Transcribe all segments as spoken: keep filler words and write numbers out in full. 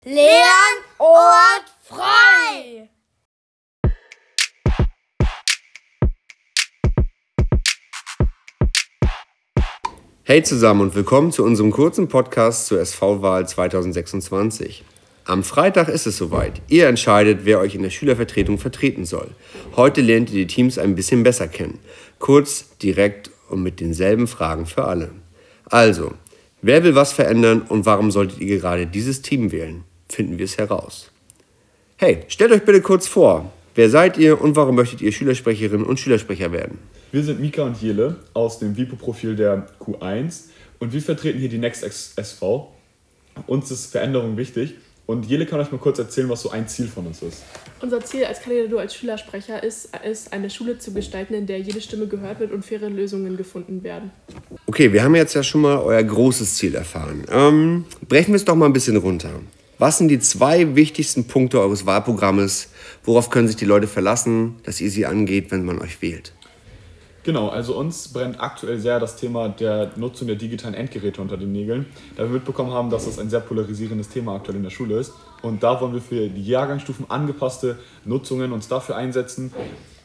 Lernort frei! Hey zusammen und willkommen zu unserem kurzen Podcast zur S V-Wahl zwanzig sechsundzwanzig. Am Freitag ist es soweit. Ihr entscheidet, wer euch in der Schülervertretung vertreten soll. Heute lernt ihr die Teams ein bisschen besser kennen. Kurz, direkt und mit denselben Fragen für alle. Also, wer will was verändern und warum solltet ihr gerade dieses Team wählen? Finden wir es heraus. Hey, stellt euch bitte kurz vor. Wer seid ihr und warum möchtet ihr Schülersprecherinnen und Schülersprecher werden? Wir sind Mika und Jele aus dem Vipo-Profil der Q eins und wir vertreten hier die Next S V. Uns ist Veränderung wichtig und Jele kann euch mal kurz erzählen, was so ein Ziel von uns ist. Unser Ziel als Kandidatur als Schülersprecher ist, ist, eine Schule zu gestalten, in der jede Stimme gehört wird und faire Lösungen gefunden werden. Okay, wir haben jetzt ja schon mal euer großes Ziel erfahren. Ähm, brechen wir es doch mal ein bisschen runter. Was sind die zwei wichtigsten Punkte eures Wahlprogrammes? Worauf können sich die Leute verlassen, dass ihr sie angeht, wenn man euch wählt? Genau, also uns brennt aktuell sehr das Thema der Nutzung der digitalen Endgeräte unter den Nägeln, da wir mitbekommen haben, dass das ein sehr polarisierendes Thema aktuell in der Schule ist. Und da wollen wir für die Jahrgangsstufen angepasste Nutzungen uns dafür einsetzen.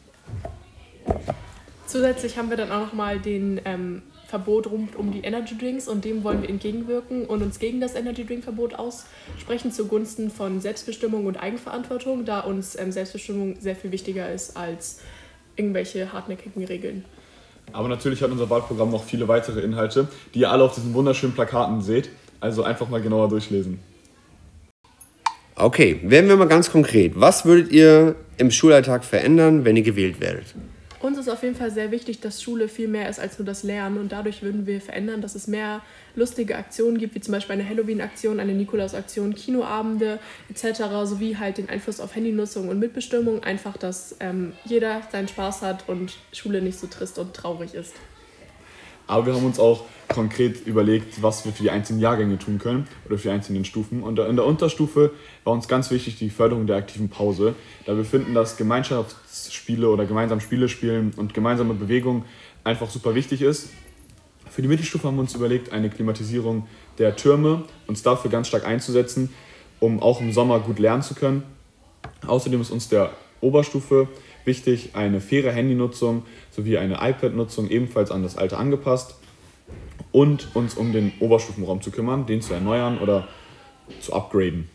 Zusätzlich haben wir dann auch nochmal den ähm, Verbot rund um die Energy Drinks und dem wollen wir entgegenwirken und uns gegen das Energy Drink Verbot aussprechen zugunsten von Selbstbestimmung und Eigenverantwortung, da uns ähm, Selbstbestimmung sehr viel wichtiger ist als irgendwelche hartnäckigen Regeln. Aber natürlich hat unser Wahlprogramm noch viele weitere Inhalte, die ihr alle auf diesen wunderschönen Plakaten seht. Also einfach mal genauer durchlesen. Okay, werden wir mal ganz konkret. Was würdet ihr im Schulalltag verändern, wenn ihr gewählt werdet? Uns ist auf jeden Fall sehr wichtig, dass Schule viel mehr ist als nur das Lernen und dadurch würden wir verändern, dass es mehr lustige Aktionen gibt, wie zum Beispiel eine Halloween-Aktion, eine Nikolaus-Aktion, Kinoabende et cetera, sowie halt den Einfluss auf Handynutzung und Mitbestimmung, einfach, dass ähm, jeder seinen Spaß hat und Schule nicht so trist und traurig ist. Aber wir haben uns auch konkret überlegt, was wir für die einzelnen Jahrgänge tun können oder für die einzelnen Stufen. Und in der Unterstufe war uns ganz wichtig die Förderung der aktiven Pause, da wir finden, dass Gemeinschaftsspiele oder gemeinsam Spiele spielen und gemeinsame Bewegung einfach super wichtig ist. Für die Mittelstufe haben wir uns überlegt, eine Klimatisierung der Türme, uns dafür ganz stark einzusetzen, um auch im Sommer gut lernen zu können. Außerdem ist uns der Oberstufe wichtig, eine faire Handynutzung sowie eine iPad-Nutzung ebenfalls an das Alter angepasst und uns um den Oberstufenraum zu kümmern, den zu erneuern oder zu upgraden.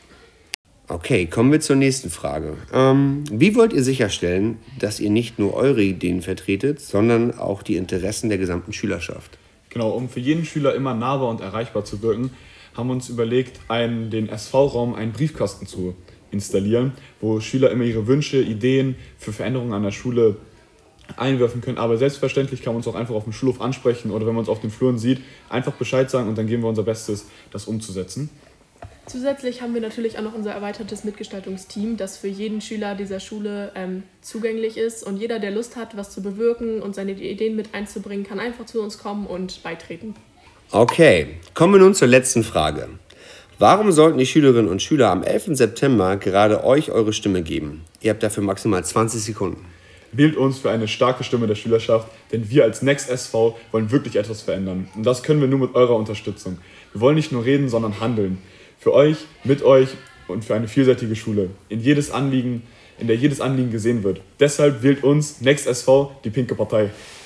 Okay, kommen wir zur nächsten Frage. Ähm, wie wollt ihr sicherstellen, dass ihr nicht nur eure Ideen vertretet, sondern auch die Interessen der gesamten Schülerschaft? Genau, um für jeden Schüler immer nahbar und erreichbar zu wirken, haben wir uns überlegt, einen, den S V-Raum, einen Briefkasten zu installieren, wo Schüler immer ihre Wünsche, Ideen für Veränderungen an der Schule einwerfen können. Aber selbstverständlich kann man uns auch einfach auf dem Schulhof ansprechen oder wenn man uns auf den Fluren sieht, einfach Bescheid sagen und dann geben wir unser Bestes, das umzusetzen. Zusätzlich haben wir natürlich auch noch unser erweitertes Mitgestaltungsteam, das für jeden Schüler dieser Schule ähm, zugänglich ist. Und jeder, der Lust hat, was zu bewirken und seine Ideen mit einzubringen, kann einfach zu uns kommen und beitreten. Okay, kommen wir nun zur letzten Frage. Warum sollten die Schülerinnen und Schüler am elften September gerade euch eure Stimme geben? Ihr habt dafür maximal zwanzig Sekunden. Wählt uns für eine starke Stimme der Schülerschaft, denn wir als Next S V wollen wirklich etwas verändern. Und das können wir nur mit eurer Unterstützung. Wir wollen nicht nur reden, sondern handeln. Für euch, mit euch und für eine vielseitige Schule, in jedes Anliegen, in der jedes Anliegen gesehen wird. Deshalb wählt uns Next S V, die pinke Partei.